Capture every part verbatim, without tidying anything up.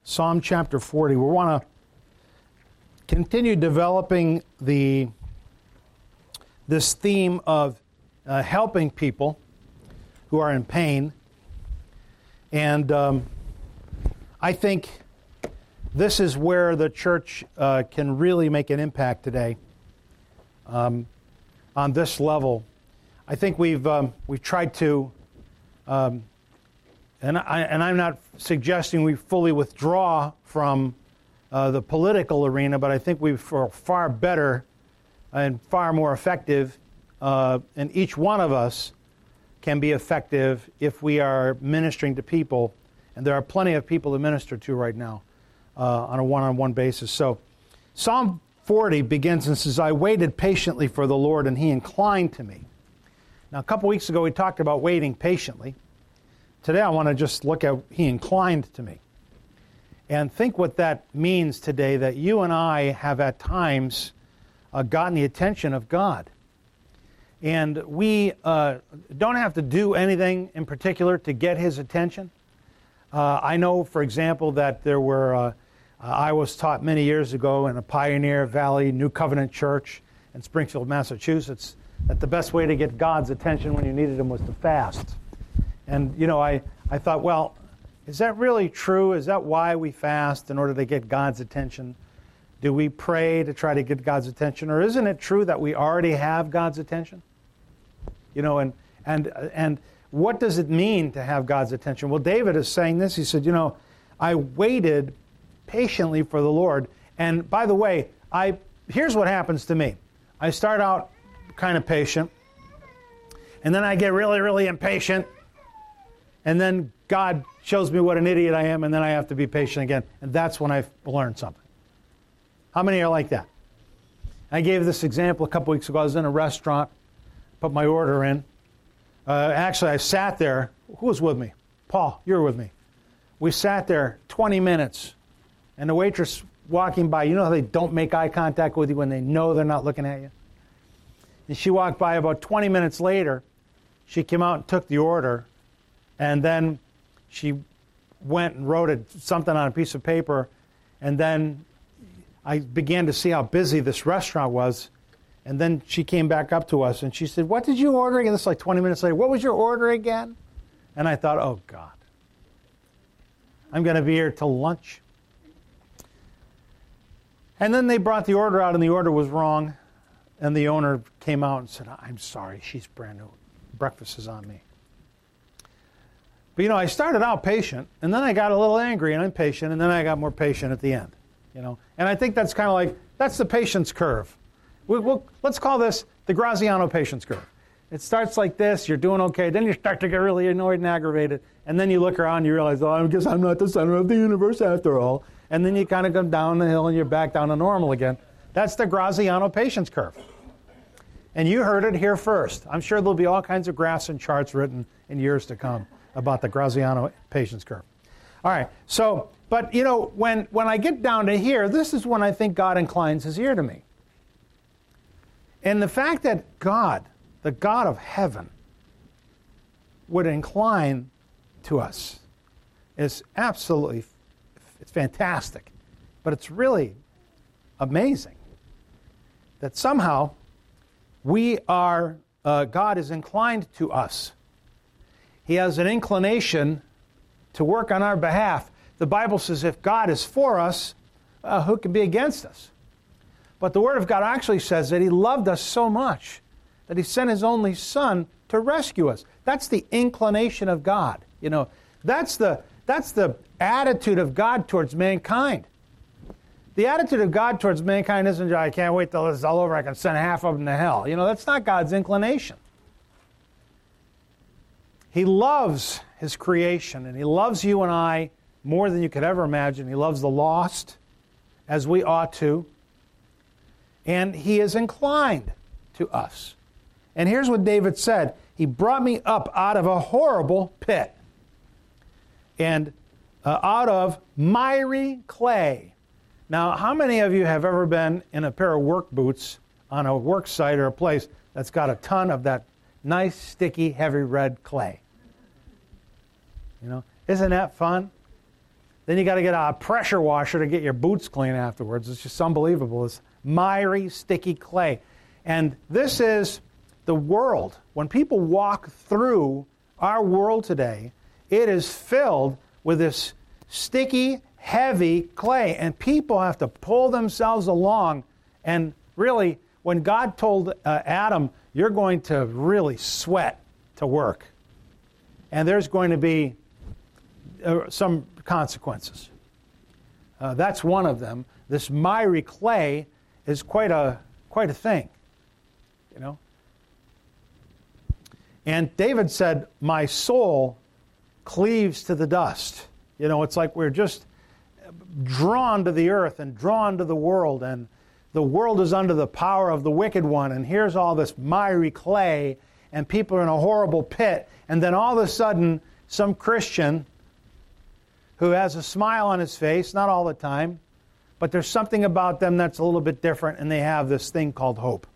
Psalm chapter forty. We want to continue developing the this theme of uh, helping people who are in pain. And um, I think this is where the church uh, can really make an impact today um, on this level. I think we've um, we've tried to, um, and I and I'm not suggesting we fully withdraw from uh, the political arena, but I think we're far better and far more effective, uh, and each one of us can be effective if we are ministering to people, and there are plenty of people to minister to right now uh, on a one-on-one basis. So Psalm forty begins and says, I waited patiently for the Lord, and He inclined to me. Now, a couple weeks ago, we talked about waiting patiently. Today, I want to just look at He inclined to me. And think what that means today, that you and I have at times uh, gotten the attention of God. And we uh, don't have to do anything in particular to get His attention. Uh, I know, for example, that there were, uh, uh, I was taught many years ago in a Pioneer Valley New Covenant Church in Springfield, Massachusetts, that the best way to get God's attention when you needed Him was to fast. And, you know, I, I thought, well, is that really true? Is that why we fast, in order to get God's attention? Do we pray to try to get God's attention? Or isn't it true that we already have God's attention? You know, and and and what does it mean to have God's attention? Well, David is saying this. He said, you know, I waited patiently for the Lord. And by the way, I here's what happens to me. I start out kind of patient, and then I get really, really impatient, and then God shows me what an idiot I am, and then I have to be patient again. And that's when I've learned something. How many are like that? I gave this example a couple weeks ago. I was in a restaurant, put my order in. Uh, actually, I sat there. Who was with me? Paul, you were with me. We sat there twenty minutes, and the waitress walking by, you know how they don't make eye contact with you when they know they're not looking at you? And she walked by. About twenty minutes later, she came out and took the order, and then she went and wrote it, something on a piece of paper, and then I began to see how busy this restaurant was. And then she came back up to us and she said, what did you order again? This is like twenty minutes later. What was your order again? And I thought, oh, God. I'm going to be here till lunch. And then they brought the order out and the order was wrong. And the owner came out and said, I'm sorry, she's brand new. Breakfast is on me. But, you know, I started out patient, and then I got a little angry and impatient, and then I got more patient at the end. You know, and I think that's kind of like, that's the patience curve. We'll, we'll, let's call this the Graziano patience curve. It starts like this, you're doing okay, then you start to get really annoyed and aggravated, and then you look around and you realize, oh, I guess I'm not the center of the universe after all. And then you kind of come down the hill and you're back down to normal again. That's the Graziano patience curve. And you heard it here first. I'm sure there'll be all kinds of graphs and charts written in years to come about the Graziano patience curve. All right, so, but you know, when, when I get down to here, this is when I think God inclines His ear to me. And the fact that God, the God of heaven, would incline to us is absolutely, it's fantastic. But it's really amazing that somehow we are, uh, God is inclined to us. He has an inclination to work on our behalf. The Bible says if God is for us, uh, who can be against us? But the Word of God actually says that He loved us so much that He sent His only Son to rescue us. That's the inclination of God. You know, that's the that's the attitude of God towards mankind. The attitude of God towards mankind isn't, I can't wait till this is all over, I can send half of them to hell. You know, that's not God's inclination. He loves His creation, and He loves you and I more than you could ever imagine. He loves the lost, as we ought to. And He is inclined to us. And here's what David said. He brought me up out of a horrible pit and uh, out of miry clay. Now, how many of you have ever been in a pair of work boots on a work site or a place that's got a ton of that nice, sticky, heavy red clay? You know, isn't that fun? Then you got to get a pressure washer to get your boots clean afterwards. It's just unbelievable. It's miry, sticky clay. And this is the world. When people walk through our world today, it is filled with this sticky, heavy clay. And people have to pull themselves along. And really, when God told uh, Adam, you're going to really sweat to work. And there's going to be uh, some consequences. Uh, that's one of them. This miry clay is quite a quite a thing, you know. And David said, "My soul cleaves to the dust." You know, it's like we're just drawn to the earth and drawn to the world, and the world is under the power of the wicked one. And here's all this miry clay, and people are in a horrible pit. And then all of a sudden, some Christian who has a smile on his face, not all the time, but there's something about them that's a little bit different, and they have this thing called hope.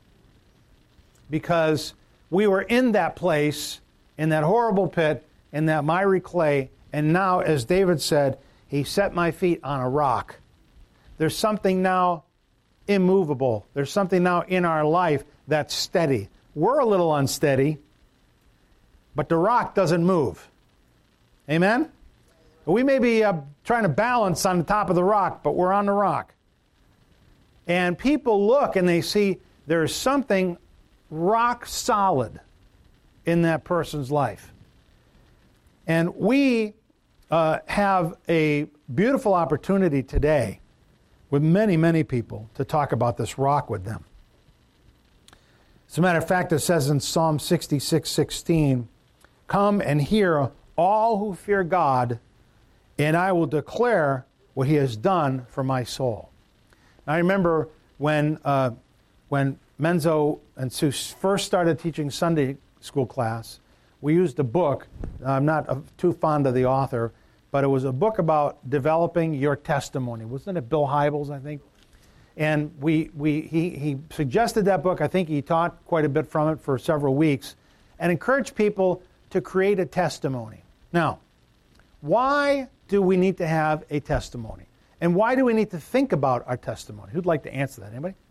Because we were in that place, in that horrible pit, in that miry clay, and now, as David said, he set my feet on a rock. There's something now immovable. There's something now in our life that's steady. We're a little unsteady, but the rock doesn't move. Amen? We may be uh, trying to balance on the top of the rock, but we're on the rock. And people look and they see there's something rock solid in that person's life. And we uh, have a beautiful opportunity today with many, many people to talk about this rock with them. As a matter of fact, it says in Psalm sixty-six sixteen, "Come and hear all who fear God, and I will declare what He has done for my soul." Now, I remember when uh, when Menzo and Sue first started teaching Sunday school class, we used a book. I'm not uh, too fond of the author, but it was a book about developing your testimony. Wasn't it Bill Hybels, I think? And we we he, he suggested that book. I think he taught quite a bit from it for several weeks and encouraged people to create a testimony. Now, why do we need to have a testimony? And why do we need to think about our testimony? Who'd like to answer that? Anybody?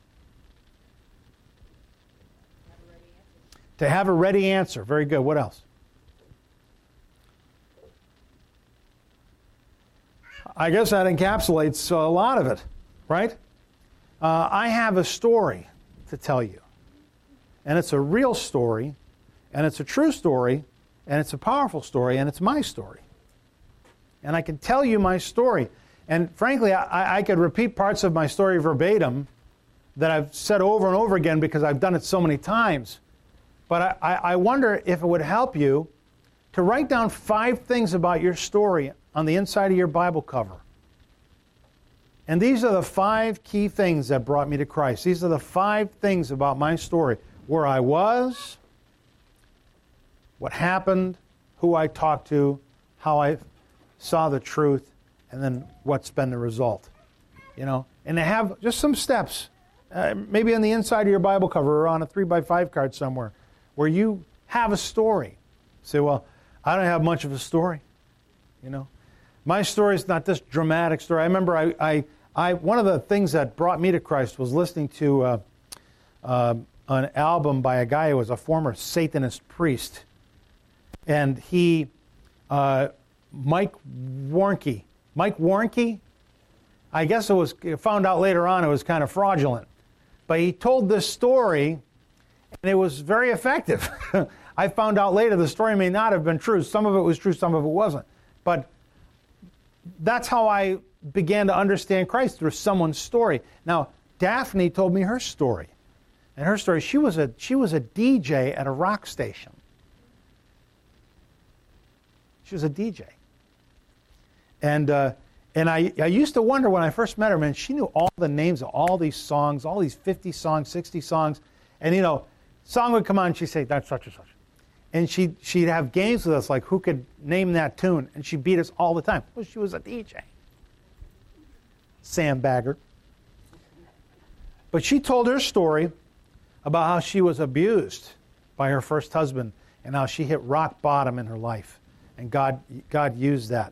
Have a ready answer. To have a ready answer. Very good. What else? I guess that encapsulates a lot of it, right? Uh, I have a story to tell you. And it's a real story, and it's a true story, and it's a powerful story, and it's my story. And I can tell you my story. And frankly, I, I could repeat parts of my story verbatim that I've said over and over again because I've done it so many times. But I, I wonder if it would help you to write down five things about your story on the inside of your Bible cover. And these are the five key things that brought me to Christ. These are the five things about my story. Where I was, what happened, who I talked to, how I saw the truth, and then what's been the result. You know, and to have just some steps, uh, maybe on the inside of your Bible cover or on a three by five card somewhere, where you have a story. Say, well, I don't have much of a story. You know, my story is not this dramatic story. I remember I, I, I one of the things that brought me to Christ was listening to uh, uh, an album by a guy who was a former Satanist priest, and he, uh, Mike Warnke, Mike Warnke, I guess it was found out later on it was kind of fraudulent, but he told this story, and it was very effective. I found out later the story may not have been true. Some of it was true, some of it wasn't. But that's how I began to understand Christ, through someone's story. Now, Daphne told me her story. And her story, she was a she was a D J at a rock station. She was a D J. And uh, and I, I used to wonder when I first met her, man, she knew all the names of all these songs, all these fifty songs, sixty songs. And, you know, song would come on and she'd say, that's such and such. And she'd, she'd have games with us, like who could name that tune. And she beat us all the time. Well, she was a D J. Sam Baggert. But she told her story about how she was abused by her first husband and how she hit rock bottom in her life. And God, God used that.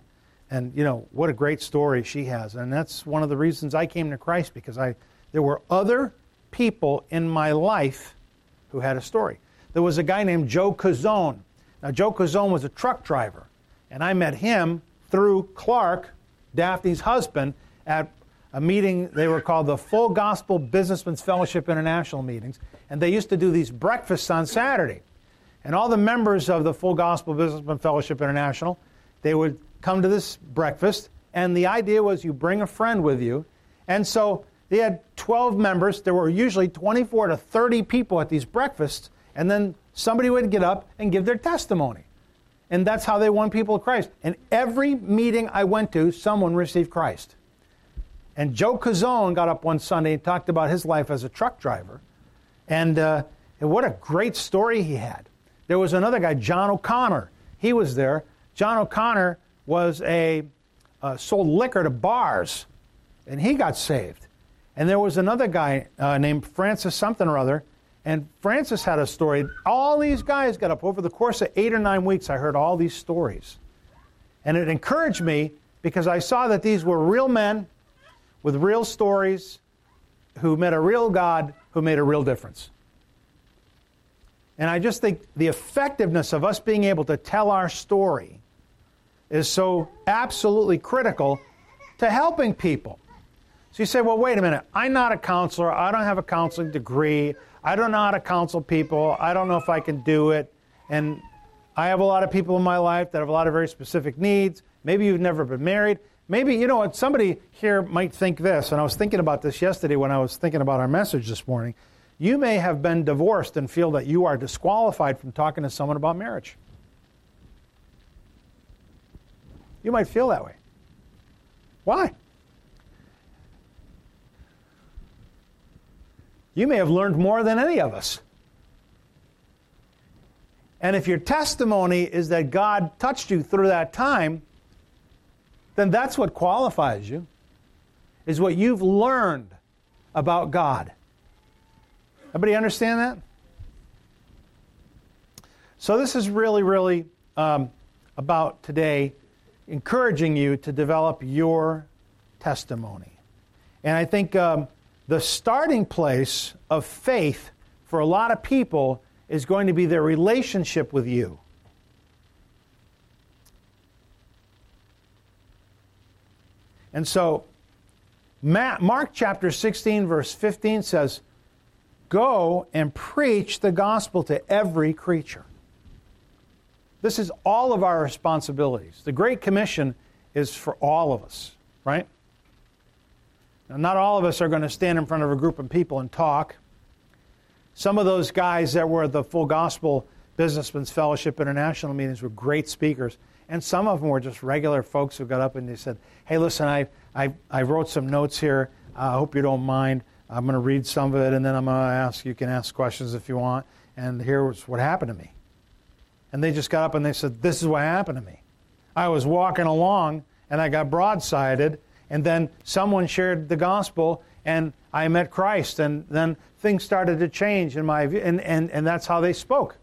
And, you know, what a great story she has. And that's one of the reasons I came to Christ, because I there were other people in my life who had a story. There was a guy named Joe Cazone. Now, Joe Cazone was a truck driver, and I met him through Clark, Daphne's husband, at a meeting. They were called the Full Gospel Businessmen's Fellowship International meetings, and they used to do these breakfasts on Saturday. And all the members of the Full Gospel Businessmen Fellowship International, they would come to this breakfast, and the idea was you bring a friend with you. And so they had twelve members. There were usually twenty-four to thirty people at these breakfasts, and then somebody would get up and give their testimony. And that's how they won people to Christ. And every meeting I went to, someone received Christ. And Joe Cazone got up one Sunday and talked about his life as a truck driver. And, uh, and what a great story he had. There was another guy, John O'Connor. He was there. John O'Connor was a uh, sold liquor to bars, and he got saved. And there was another guy uh, named Francis something or other, and Francis had a story. All these guys got up. Over the course of eight or nine weeks, I heard all these stories. And it encouraged me, because I saw that these were real men with real stories who met a real God who made a real difference. And I just think the effectiveness of us being able to tell our story is so absolutely critical to helping people. So you say, well, wait a minute. I'm not a counselor. I don't have a counseling degree. I don't know how to counsel people. I don't know if I can do it. And I have a lot of people in my life that have a lot of very specific needs. Maybe you've never been married. Maybe, you know what, somebody here might think this, and I was thinking about this yesterday when I was thinking about our message this morning. You may have been divorced and feel that you are disqualified from talking to someone about marriage. You might feel that way. Why? You may have learned more than any of us. And if your testimony is that God touched you through that time, then that's what qualifies you, is what you've learned about God. Everybody understand that? So this is really, really um, about today encouraging you to develop your testimony. And I think um, the starting place of faith for a lot of people is going to be their relationship with you. And so Mark chapter sixteen, verse fifteen says, "Go and preach the gospel to every creature." This is all of our responsibilities. The Great Commission is for all of us, right? Now, not all of us are going to stand in front of a group of people and talk. Some of those guys that were at the Full Gospel Businessmen's Fellowship International meetings were great speakers. And some of them were just regular folks who got up and they said, hey, listen, I, I, I wrote some notes here. I hope you don't mind. I'm going to read some of it, and then I'm going to ask, you can ask questions if you want. And here's what happened to me. And they just got up and they said, this is what happened to me. I was walking along, and I got broadsided, and then someone shared the gospel, and I met Christ, and then things started to change in my view, and, and, and that's how they spoke.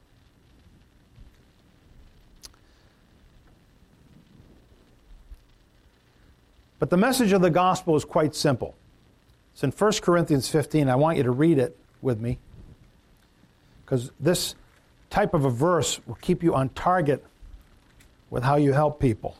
But the message of the gospel is quite simple. It's in First Corinthians fifteen. I want you to read it with me, because this type of a verse will keep you on target with how you help people.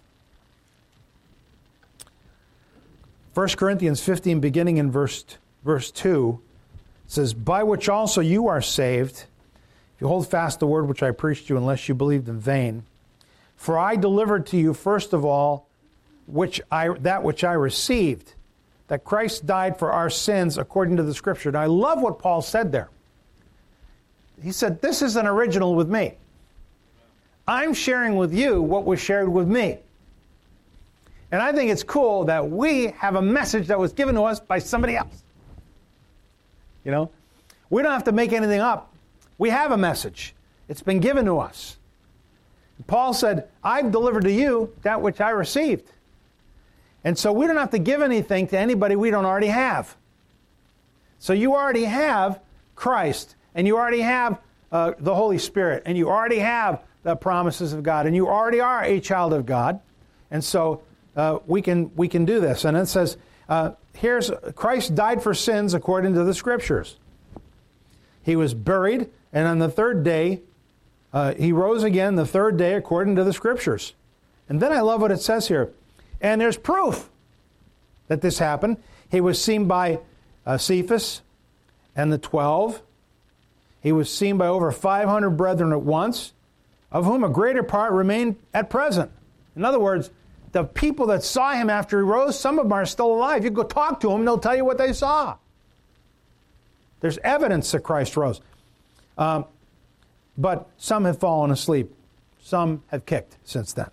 First Corinthians fifteen, beginning in verse, verse two, says, "By which also you are saved, if you hold fast the word which I preached to you, unless you believed in vain. For I delivered to you first of all which I that which I received, that Christ died for our sins according to the Scripture." Now, I love what Paul said there. He said, this is an original with me. I'm sharing with you what was shared with me. And I think it's cool that we have a message that was given to us by somebody else. You know? We don't have to make anything up. We have a message. It's been given to us. Paul said, I've delivered to you that which I received. And so we don't have to give anything to anybody we don't already have. So you already have Christ, and you already have uh, the Holy Spirit, and you already have the promises of God, and you already are a child of God. And so uh, we can we can do this. And it says, uh, here's Christ died for sins according to the Scriptures. He was buried, and on the third day, uh, he rose again the third day according to the Scriptures. And then I love what it says here. And there's proof that this happened. He was seen by uh, Cephas and the twelve. He was seen by over five hundred brethren at once, of whom a greater part remain at present. In other words, the people that saw him after he rose, some of them are still alive. You go talk to them, and they'll tell you what they saw. There's evidence that Christ rose. Um, but some have fallen asleep. Some have kicked since then.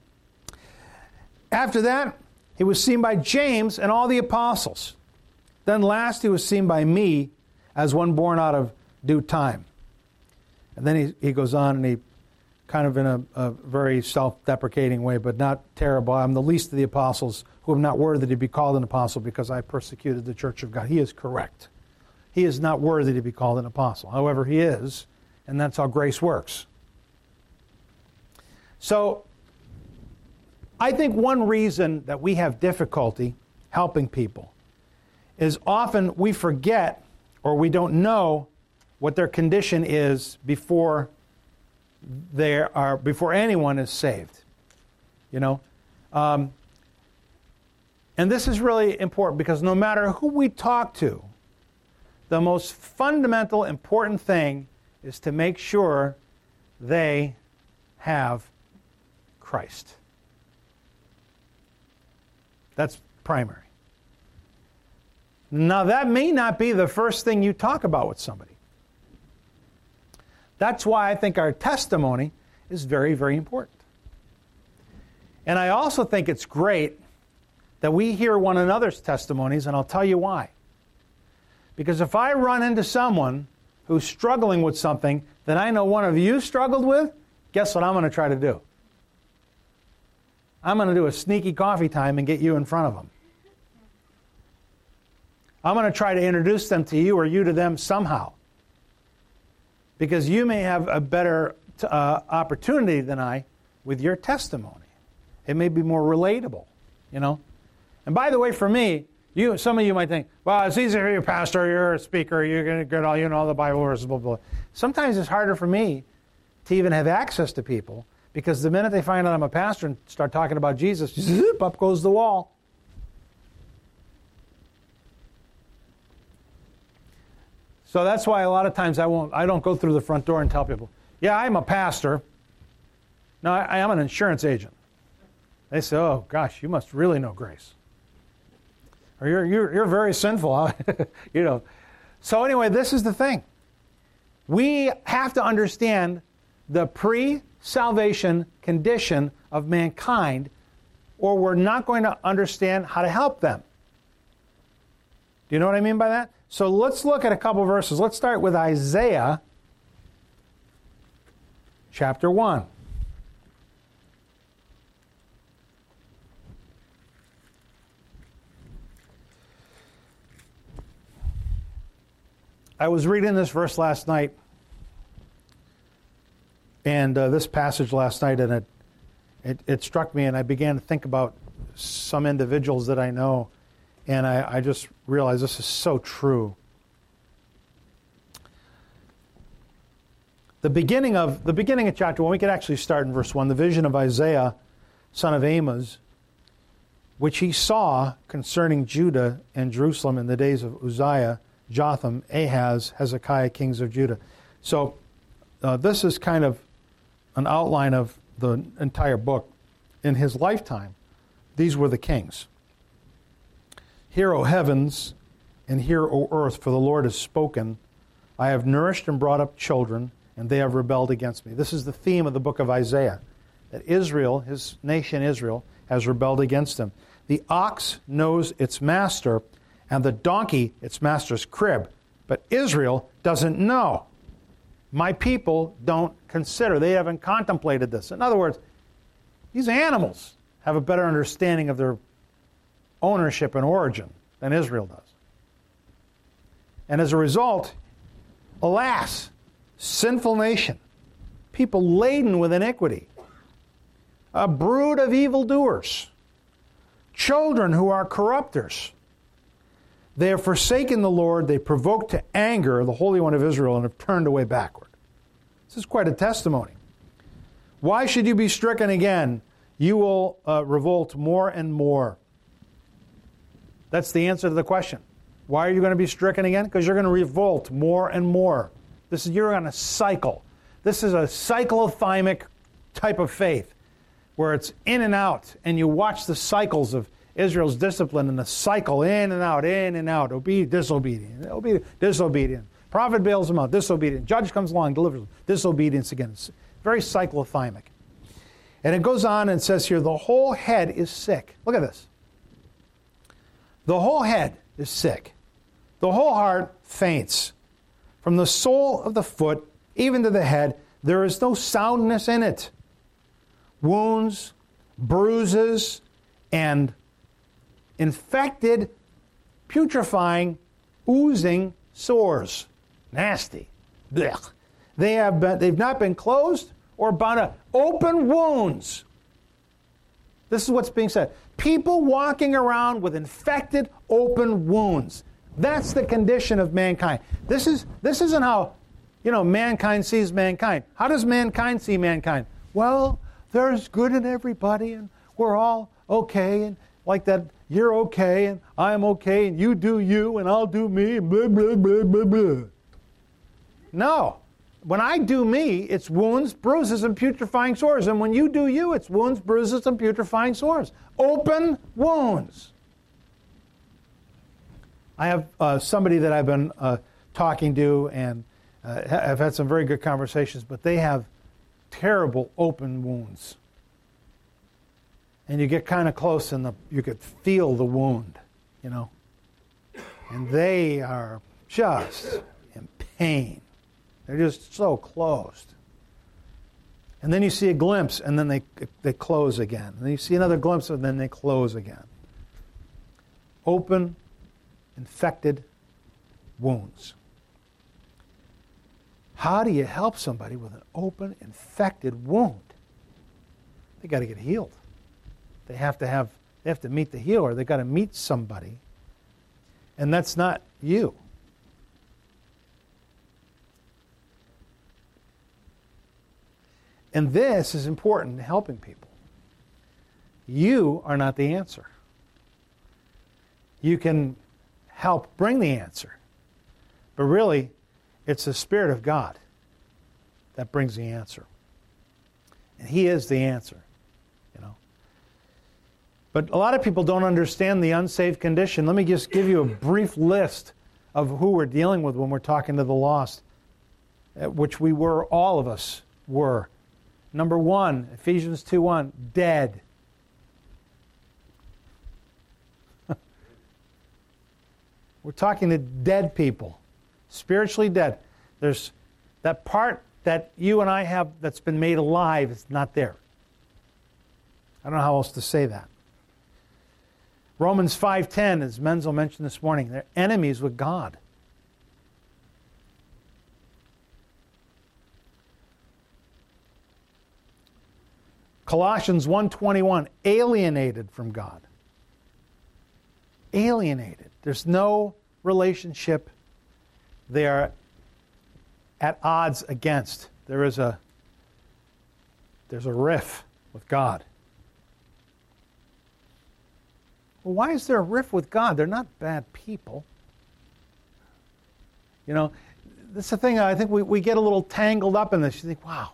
After that, he was seen by James and all the apostles. Then last, he was seen by me as one born out of due time. And then he, he goes on and he kind of in a, a very self-deprecating way, but not terrible. I'm the least of the apostles who am not worthy to be called an apostle because I persecuted the church of God. He is correct. He is not worthy to be called an apostle. However, he is, and that's how grace works. So, I think one reason that we have difficulty helping people is often we forget or we don't know what their condition is before they are before anyone is saved. You know, um, and this is really important because no matter who we talk to, the most fundamental important thing is to make sure they have Christ. That's primary. Now, that may not be the first thing you talk about with somebody. That's why I think our testimony is very, very important. And I also think it's great that we hear one another's testimonies, and I'll tell you why. Because if I run into someone who's struggling with something that I know one of you struggled with, guess what I'm going to try to do? I'm going to do a sneaky coffee time and get you in front of them. I'm going to try to introduce them to you or you to them somehow. Because you may have a better uh, opportunity than I with your testimony. It may be more relatable, you know. And by the way, for me, you some of you might think, well, it's easier for you, pastor, you're a speaker, you're going to get all, you know, all the Bible verses, blah, blah, blah. Sometimes it's harder for me to even have access to people because the minute they find out I'm a pastor and start talking about Jesus, zip, up goes the wall. So that's why a lot of times I won't. I don't go through the front door and tell people, yeah, I'm a pastor. No, I, I am an insurance agent. They say, oh, gosh, you must really know grace. Or you're, you're, you're very sinful. you know. So anyway, this is the thing. We have to understand the pre-salvation condition of mankind, or we're not going to understand how to help them. Do you know what I mean by that? So let's look at a couple verses. Let's start with Isaiah chapter one. I was reading this verse last night, and uh, this passage last night, and it, it it struck me, and I began to think about some individuals that I know, and I, I just realized this is so true. The beginning of the beginning of chapter one, we could actually start in verse one. The vision of Isaiah, son of Amos, which he saw concerning Judah and Jerusalem in the days of Uzziah, Jotham, Ahaz, Hezekiah, kings of Judah. So uh, this is kind of an outline of the entire book. In his lifetime, these were the kings. Hear, O heavens, and hear, O earth, for the Lord has spoken. I have nourished and brought up children, and they have rebelled against me. This is the theme of the book of Isaiah, that Israel, his nation Israel, has rebelled against him. The ox knows its master, and the donkey its master's crib, but Israel doesn't know. My people don't consider. They haven't contemplated this. In other words, these animals have a better understanding of their ownership and origin than Israel does. And as a result, alas, sinful nation, people laden with iniquity, a brood of evildoers, children who are corrupters. They have forsaken the Lord. They provoked to anger the Holy One of Israel and have turned away backward. This is quite a testimony. Why should you be stricken again? You will uh, revolt more and more. That's the answer to the question. Why are you going to be stricken again? Because you're going to revolt more and more. This is, you're on a cycle. This is a cyclothymic type of faith where it's in and out, and you watch the cycles of Israel's discipline and the cycle in and out, in and out, obedient, disobedient, obedient, disobedient. Prophet bails them out, disobedient. Judge comes along, delivers them, disobedience again. It's very cyclothymic. And it goes on and says here, the whole head is sick. Look at this. The whole head is sick. The whole heart faints. From the sole of the foot even to the head, there is no soundness in it. Wounds, bruises, and infected, putrefying, oozing sores. Nasty. Blech. They have been, they've not been closed or bound up. Open wounds. This is what's being said. People walking around with infected, open wounds. That's the condition of mankind. This is this isn't how, you know, mankind sees mankind. How does mankind see mankind? Well, there's good in everybody, and we're all okay, and like that, you're okay, and I'm okay, and you do you, and I'll do me, and blah, blah, blah, blah, blah. No. When I do me, it's wounds, bruises, and putrefying sores. And when you do you, it's wounds, bruises, and putrefying sores. Open wounds. I have uh, somebody that I've been uh, talking to, and uh, I've had some very good conversations, but they have terrible open wounds. And you get kind of close, and the, you could feel the wound, you know. And they are just in pain. They're just so closed. And then you see a glimpse, and then they they close again. And then you see another glimpse, and then they close again. Open, infected wounds. How do you help somebody with an open, infected wound? They got to get healed. They have to have. They have to meet the healer. They got to meet somebody, and that's not you. And this is important in helping people. You are not the answer. You can help bring the answer. But really, it's the Spirit of God that brings the answer. And He is the answer, you know. But a lot of people don't understand the unsaved condition. Let me just give you a brief list of who we're dealing with when we're talking to the lost, which we were, all of us were. Number one, Ephesians two one, dead. We're talking to dead people, spiritually dead. There's that part that you and I have that's been made alive is not there. I don't know how else to say that. Romans five ten, as Menzel mentioned this morning, they're enemies with God. Colossians one twenty-one, alienated from God. Alienated. There's no relationship they are at odds against. There is a there's a rift with God. Well, why is there a rift with God? They're not bad people. You know, that's the thing, I think we, we get a little tangled up in this. You think, wow,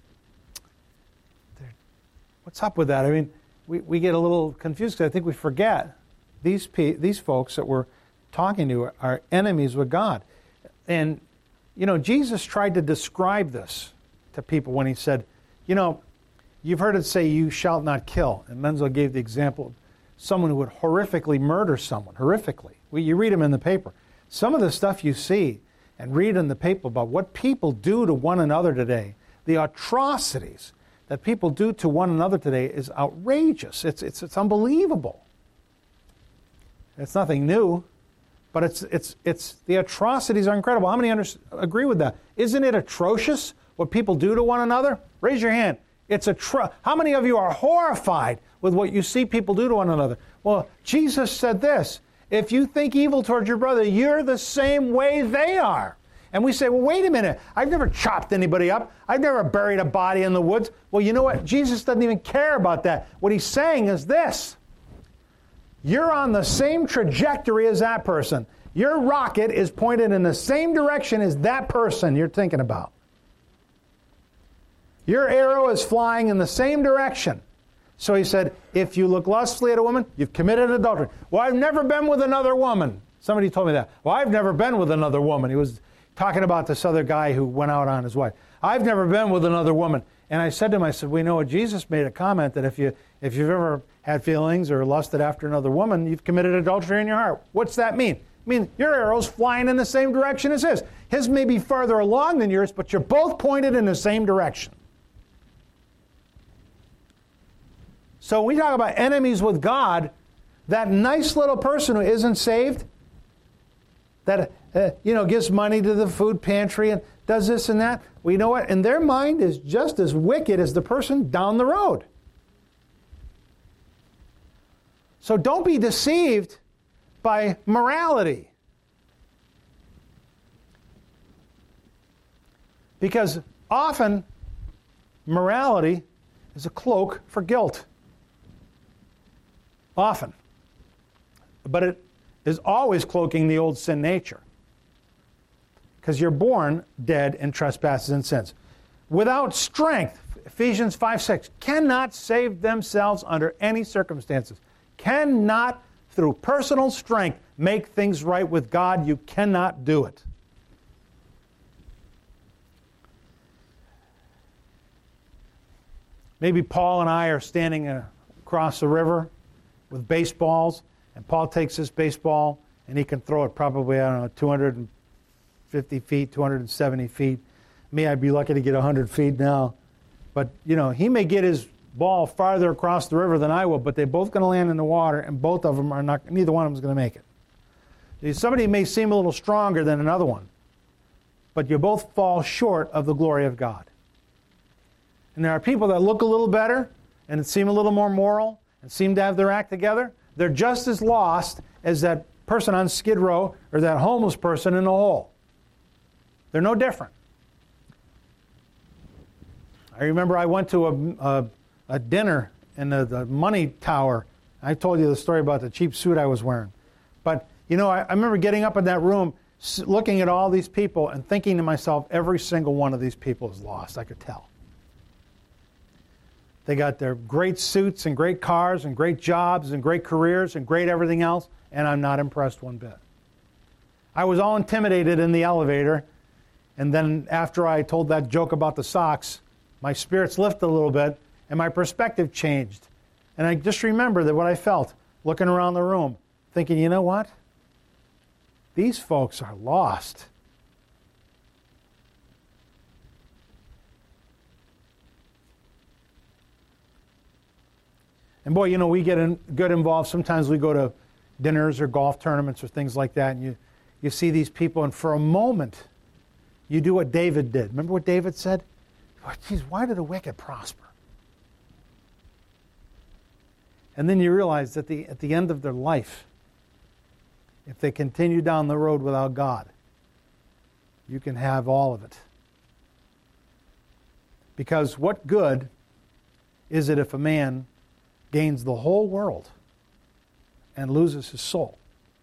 what's up with that? I mean, we, we get a little confused because I think we forget these pe- these folks that we're talking to are, are enemies with God. And, you know, Jesus tried to describe this to people when He said, you know, you've heard it say, you shall not kill. And Menzel gave the example of someone who would horrifically murder someone, horrifically. We, you read them in the paper. Some of the stuff you see and read in the paper about what people do to one another today, the atrocities that people do to one another today is outrageous. It's it's it's unbelievable. It's nothing new, but it's it's it's the atrocities are incredible. How many under, agree with that? Isn't it atrocious what people do to one another? Raise your hand. It's atro- How many of you are horrified with what you see people do to one another. Well, Jesus said this, if you think evil towards your brother, you're the same way they are. And we say, well, wait a minute. I've never chopped anybody up. I've never buried a body in the woods. Well, you know what? Jesus doesn't even care about that. What he's saying is this. You're on the same trajectory as that person. Your rocket is pointed in the same direction as that person you're thinking about. Your arrow is flying in the same direction. So he said, if you look lustfully at a woman, you've committed adultery. Well, I've never been with another woman. Somebody told me that. Well, I've never been with another woman. He was talking about this other guy who went out on his wife. I've never been with another woman. And I said to him, I said, we know what Jesus made a comment that if, you, if you've ever had feelings or lusted after another woman, you've committed adultery in your heart. What's that mean? I mean, your arrow's flying in the same direction as his. His may be farther along than yours, but you're both pointed in the same direction. So when we talk about enemies with God, that nice little person who isn't saved, that uh, you know gives money to the food pantry and does this and that, well, you know what? In their mind is just as wicked as the person down the road. So don't be deceived by morality. Because often morality is a cloak for guilt. Often. But it is always cloaking the old sin nature. Because you're born dead in trespasses and sins. Without strength, Ephesians five six, cannot save themselves under any circumstances. Cannot, through personal strength, make things right with God. You cannot do it. Maybe Paul and I are standing across the river with baseballs, and Paul takes this baseball and he can throw it probably, I don't know, two hundred fifty feet, two hundred seventy feet. Me, I'd be lucky to get one hundred feet now. But, you know, he may get his ball farther across the river than I will, but they're both going to land in the water, and both of them are not, neither one of them is going to make it. Somebody may seem a little stronger than another one, but you both fall short of the glory of God. And there are people that look a little better and seem a little more moral and seem to have their act together. They're just as lost as that person on Skid Row or that homeless person in the hole. They're no different. I remember I went to a, a, a dinner in the, the Money Tower. I told you the story about the cheap suit I was wearing. But, you know, I, I remember getting up in that room, looking at all these people and thinking to myself, every single one of these people is lost. I could tell. They got their great suits and great cars and great jobs and great careers and great everything else, and I'm not impressed one bit. I was all intimidated in the elevator, and then after I told that joke about the socks, my spirits lifted a little bit, and my perspective changed. And I just remember that what I felt, looking around the room, thinking, you know what? These folks are lost. And boy, you know, we get in, get involved. Sometimes we go to dinners or golf tournaments or things like that, and you, you see these people, and for a moment, you do what David did. Remember what David said? Oh, geez, why did the wicked prosper? And then you realize that the, at the end of their life, if they continue down the road without God, you can have all of it. Because what good is it if a man gains the whole world and loses his soul?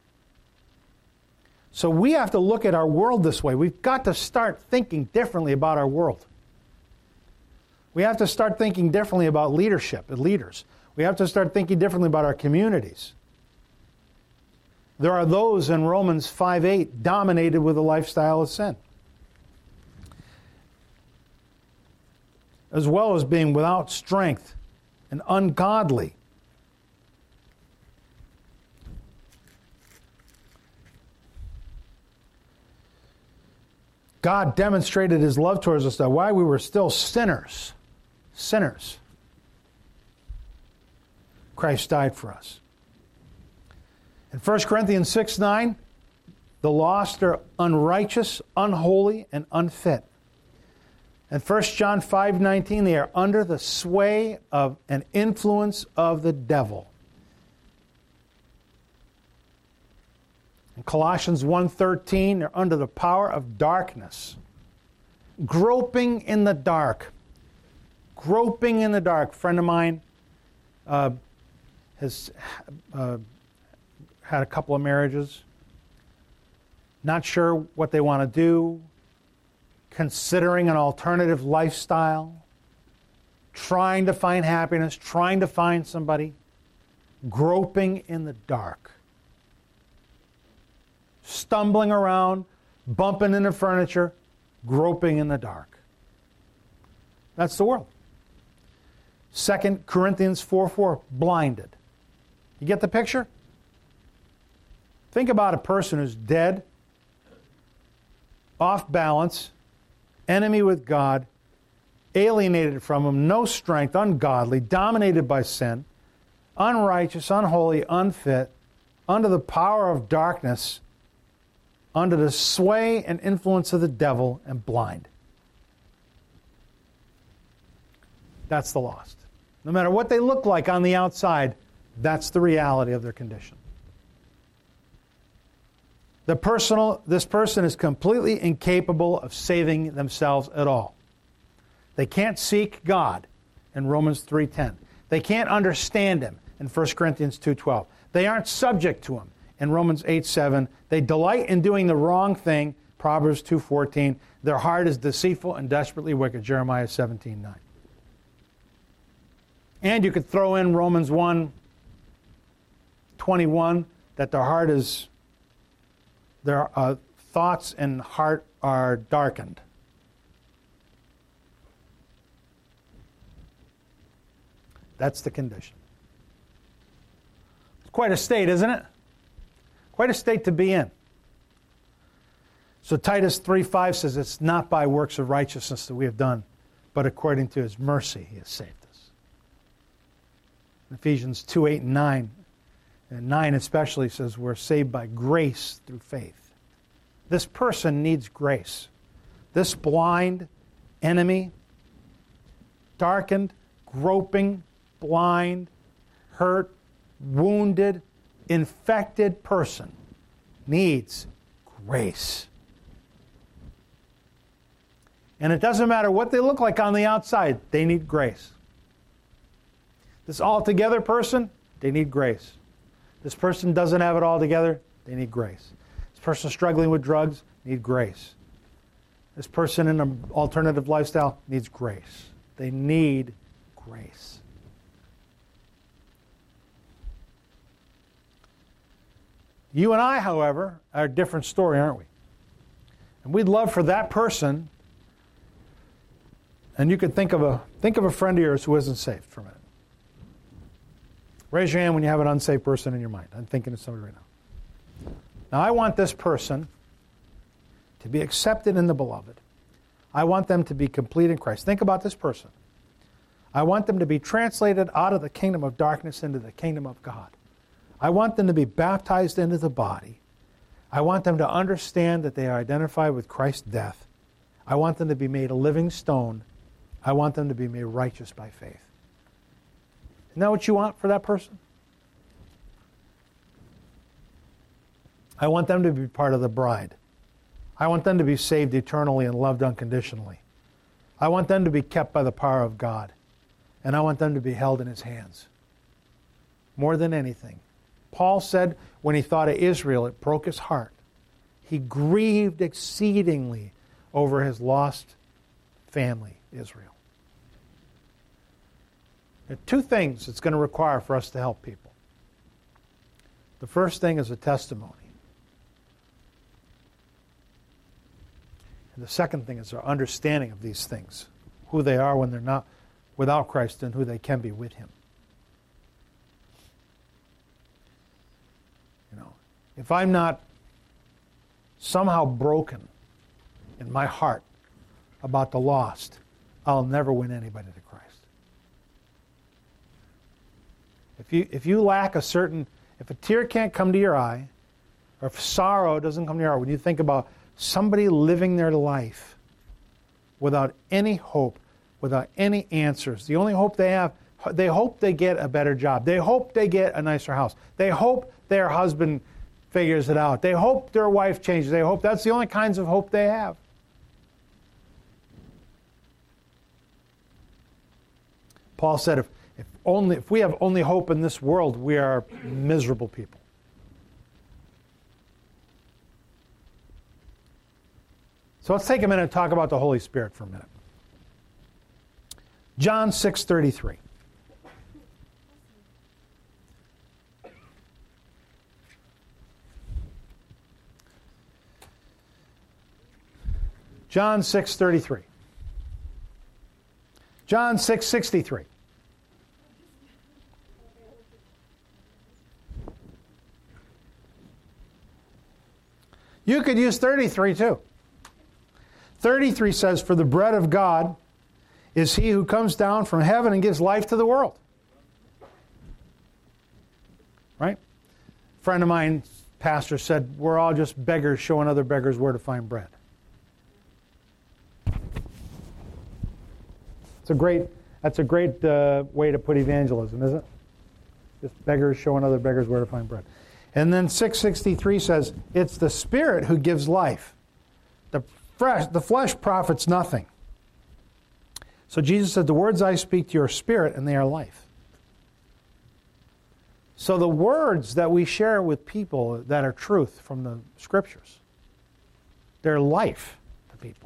So we have to look at our world this way. We've got to start thinking differently about our world. We have to start thinking differently about leadership and leaders. We have to start thinking differently about our communities. There are those in Romans five eight dominated with a lifestyle of sin, as well as being without strength and ungodly. God demonstrated His love towards us that while we were still sinners, sinners, Christ died for us. In First Corinthians six nine, the lost are unrighteous, unholy, and unfit. And First John five nineteen, they are under the sway of an influence of the devil. In Colossians one thirteen, they're under the power of darkness. Groping in the dark. Groping in the dark. A friend of mine uh, has uh, had a couple of marriages. Not sure what they want to do. Considering an alternative lifestyle. Trying to find happiness. Trying to find somebody. Groping in the dark. Stumbling around. Bumping into furniture. Groping in the dark. That's the world. Second Corinthians four four, blinded. You get the picture? Think about a person who's dead, off balance, enemy with God, alienated from Him, no strength, ungodly, dominated by sin, unrighteous, unholy, unfit, under the power of darkness, under the sway and influence of the devil, and blind. That's the lost. No matter what they look like on the outside, that's the reality of their condition. The personal, this person is completely incapable of saving themselves at all. They can't seek God in Romans three ten. They can't understand Him in First Corinthians two twelve. They aren't subject to Him in Romans eight seven. They delight in doing the wrong thing, Proverbs two fourteen. Their heart is deceitful and desperately wicked, Jeremiah seventeen nine. And you could throw in Romans one twenty-one, that their heart is, their uh, thoughts and heart are darkened. That's the condition. It's quite a state, isn't it? Quite a state to be in. So Titus three five says, it's not by works of righteousness that we have done, but according to His mercy He has saved us. Ephesians two eight and nine, and nine especially, says we're saved by grace through faith. This person needs grace. This blind enemy, darkened, groping, blind, hurt, wounded, infected person needs grace. And it doesn't matter what they look like on the outside, they need grace. This all-together person, they need grace. This person doesn't have it all together, they need grace. This person struggling with drugs, need grace. This person in an alternative lifestyle needs grace. They need grace. You and I, however, are a different story, aren't we? And we'd love for that person, and you could think of a think of a friend of yours who isn't saved for a minute. Raise your hand when you have an unsaved person in your mind. I'm thinking of somebody right now. Now, I want this person to be accepted in the Beloved. I want them to be complete in Christ. Think about this person. I want them to be translated out of the kingdom of darkness into the kingdom of God. I want them to be baptized into the body. I want them to understand that they are identified with Christ's death. I want them to be made a living stone. I want them to be made righteous by faith. Isn't that what you want for that person? I want them to be part of the bride. I want them to be saved eternally and loved unconditionally. I want them to be kept by the power of God. And I want them to be held in His hands. More than anything. Paul said when he thought of Israel, it broke his heart. He grieved exceedingly over his lost family, Israel. There are two things it's going to require for us to help people. The first thing is a testimony. And the second thing is our understanding of these things, who they are when they're not without Christ and who they can be with Him. You know, if I'm not somehow broken in my heart about the lost, I'll never win anybody to Christ. If you if you lack a certain, if a tear can't come to your eye, or if sorrow doesn't come to your heart, when you think about somebody living their life without any hope, without any answers. The only hope they have, they hope they get a better job. They hope they get a nicer house. They hope their husband figures it out. They hope their wife changes. They hope that's the only kinds of hope they have. Paul said, if, if, only, if we have only hope in this world, we are miserable people. So let's take a minute and talk about the Holy Spirit for a minute. John six thirty-three. John six thirty-three. John six sixty-three. You could use thirty-three too. thirty-three says, "For the bread of God is he who comes down from heaven and gives life to the world." Right? A friend of mine, pastor, said, we're all just beggars showing other beggars where to find bread. It's a great, that's a great uh, way to put evangelism, isn't it? Just beggars showing other beggars where to find bread. And then six sixty-three says, it's the Spirit who gives life. The flesh, the flesh profits nothing. So Jesus said, the words I speak to your spirit, and they are life. So the words that we share with people that are truth from the Scriptures, they're life to people.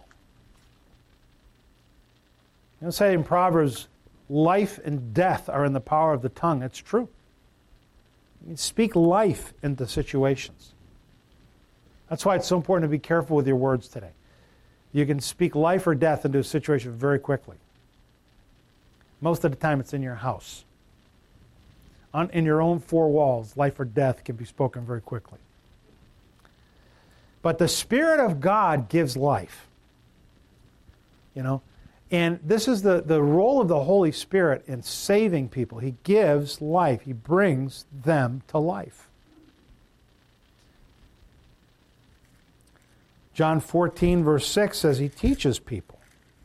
You know, say in Proverbs, life and death are in the power of the tongue. It's true. You speak life into situations. That's why it's so important to be careful with your words today. You can speak life or death into a situation very quickly. Most of the time it's in your house. On, in your own four walls, life or death can be spoken very quickly. But the Spirit of God gives life. You know? And this is the, the role of the Holy Spirit in saving people. He gives life. He brings them to life. John fourteen, verse six says he teaches people.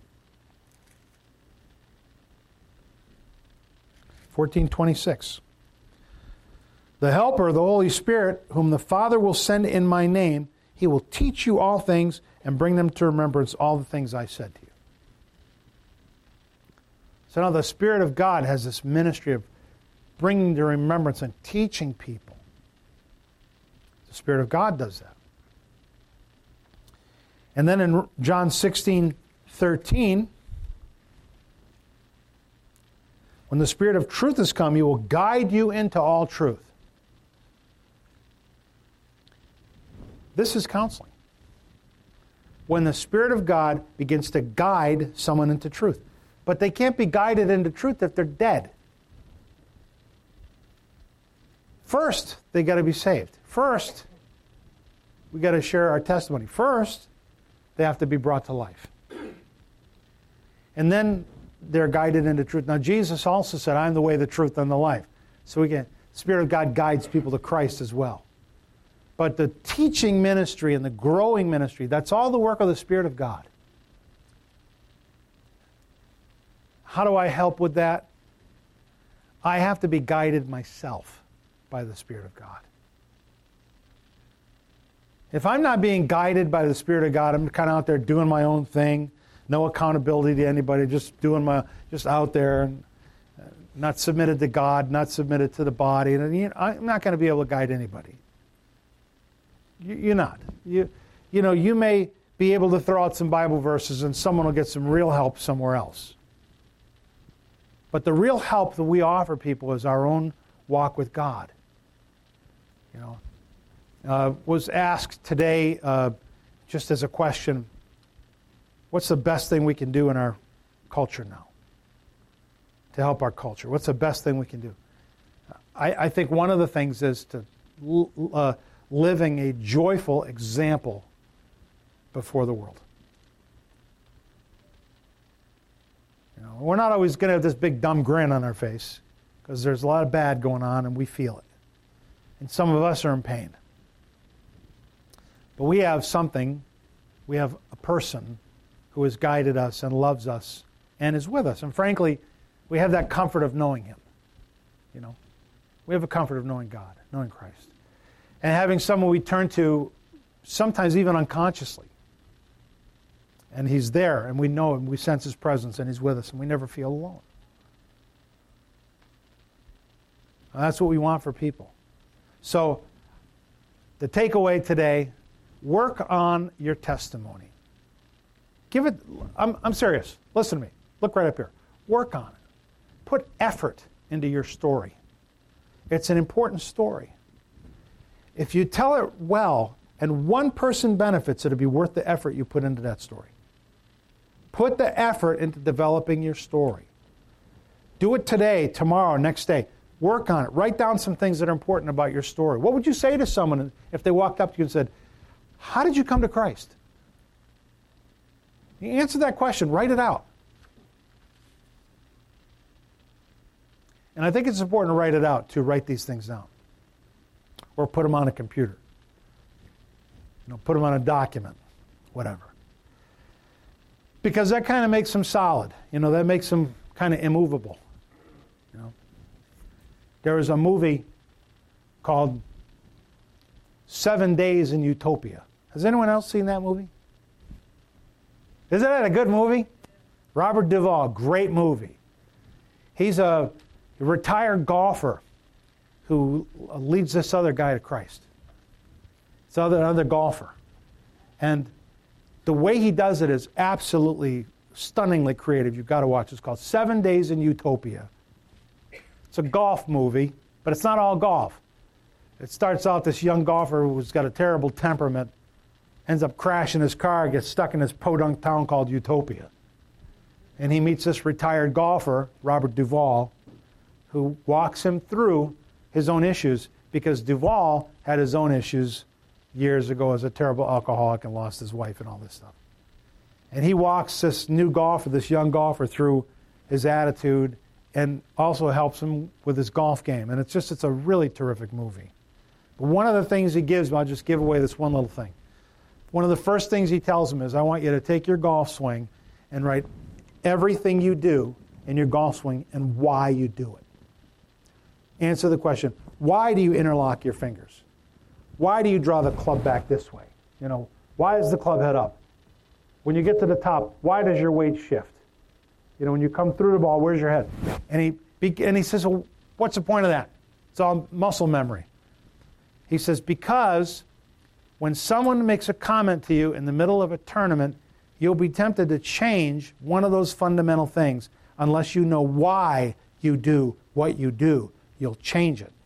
fourteen twenty-six. The Helper, the Holy Spirit, whom the Father will send in my name, he will teach you all things and bring them to remembrance all the things I said to you. So now the Spirit of God has this ministry of bringing to remembrance and teaching people. The Spirit of God does that. And then in John sixteen thirteen, when the Spirit of truth has come, he will guide you into all truth. This is counseling. When the Spirit of God begins to guide someone into truth. But they can't be guided into truth if they're dead. First, they got to be saved. First, we got to share our testimony. First, they have to be brought to life. And then they're guided into truth. Now, Jesus also said, I'm the way, the truth, and the life. So again, the Spirit of God guides people to Christ as well. But the teaching ministry and the growing ministry, that's all the work of the Spirit of God. How do I help with that? I have to be guided myself by the Spirit of God. If I'm not being guided by the Spirit of God, I'm kind of out there doing my own thing, no accountability to anybody, just doing my, just out there, and not submitted to God, not submitted to the body, and you know, I'm not going to be able to guide anybody. You, you're not. You, you know, you may be able to throw out some Bible verses, and someone will get some real help somewhere else. But the real help that we offer people is our own walk with God. You know, uh, was asked today, uh, just as a question, what's the best thing we can do in our culture now to help our culture? What's the best thing we can do? I, I think one of the things is to uh, living a joyful example before the world. You know, we're not always going to have this big dumb grin on our face because there's a lot of bad going on and we feel it. And some of us are in pain. But we have something, we have a person who has guided us and loves us and is with us. And frankly, we have that comfort of knowing him. You know, we have a comfort of knowing God, knowing Christ. And having someone we turn to sometimes even unconsciously. And he's there, and we know him, we sense his presence, and he's with us, and we never feel alone. And that's what we want for people. So, the takeaway today, work on your testimony. Give it, I'm, I'm serious. Listen to me. Look right up here. Work on it. Put effort into your story. It's an important story. If you tell it well and one person benefits, it'll be worth the effort you put into that story. Put the effort into developing your story. Do it today, tomorrow, next day. Work on it. Write down some things that are important about your story. What would you say to someone if they walked up to you and said, how did you come to Christ? You answer that question. Write it out. And I think it's important to write it out, to write these things down. Or put them on a computer. You know, put them on a document. Whatever. Because that kind of makes them solid. You know, that makes them kind of immovable. You know. There was a movie called Seven Days in Utopia. Has anyone else seen that movie? Isn't that a good movie? Robert Duvall, great movie. He's a retired golfer who leads this other guy to Christ. It's other other golfer. And the way he does it is absolutely stunningly creative. You've got to watch. It's called Seven Days in Utopia. It's a golf movie, but it's not all golf. It starts out this young golfer who's got a terrible temperament, ends up crashing his car, gets stuck in this podunk town called Utopia. And he meets this retired golfer, Robert Duvall, who walks him through his own issues because Duvall had his own issues years ago as a terrible alcoholic and lost his wife and all this stuff. And he walks this new golfer, this young golfer, through his attitude and also helps him with his golf game. And it's just, it's a really terrific movie. But one of the things he gives, I'll just give away this one little thing. One of the first things he tells him is, I want you to take your golf swing and write everything you do in your golf swing and why you do it. Answer the question, why do you interlock your fingers? Why do you draw the club back this way? You know, why is the club head up? When you get to the top, why does your weight shift? You know, when you come through the ball, where's your head? And he and he says, well, what's the point of that? It's all muscle memory. He says, because when someone makes a comment to you in the middle of a tournament, you'll be tempted to change one of those fundamental things unless you know why you do what you do. You'll change it.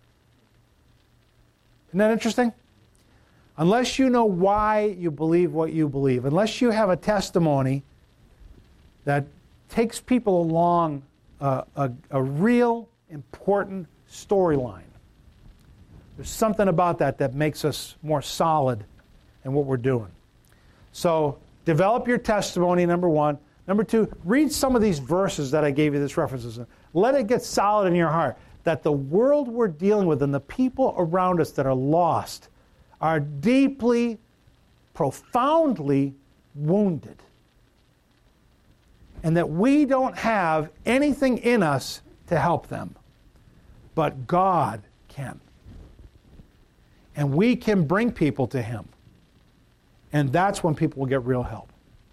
Isn't that interesting? Unless you know why you believe what you believe, unless you have a testimony that takes people along a, a, a real important storyline, there's something about that that makes us more solid in what we're doing. So develop your testimony, number one. Number two, read some of these verses that I gave you, these references. Let it get solid in your heart that the world we're dealing with and the people around us that are lost are deeply, profoundly wounded. And that we don't have anything in us to help them. But God can. And we can bring people to Him. And that's when people will get real help.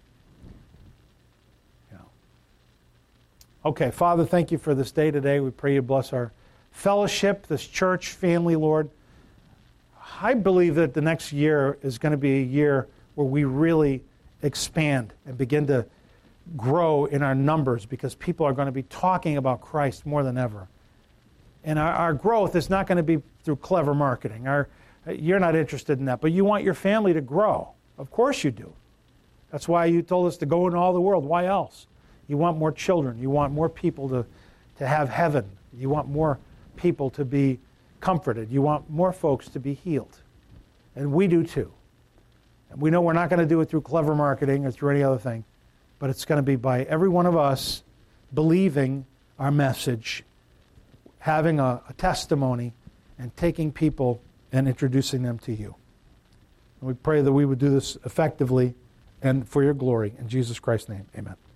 You know. Okay, Father, thank you for this day today. We pray you bless our fellowship, this church family, Lord. I believe that the next year is going to be a year where we really expand and begin to grow in our numbers because people are going to be talking about Christ more than ever. And our, our growth is not going to be through clever marketing. Our, you're not interested in that, but you want your family to grow. Of course you do. That's why you told us to go into all the world. Why else? You want more children. You want more people to, to have heaven. You want more people to be comforted. You want more folks to be healed. And we do too. And we know we're not going to do it through clever marketing or through any other thing, but it's going to be by every one of us believing our message, having a, a testimony, and taking people and introducing them to you. And we pray that we would do this effectively and for your glory. In Jesus Christ's name, amen.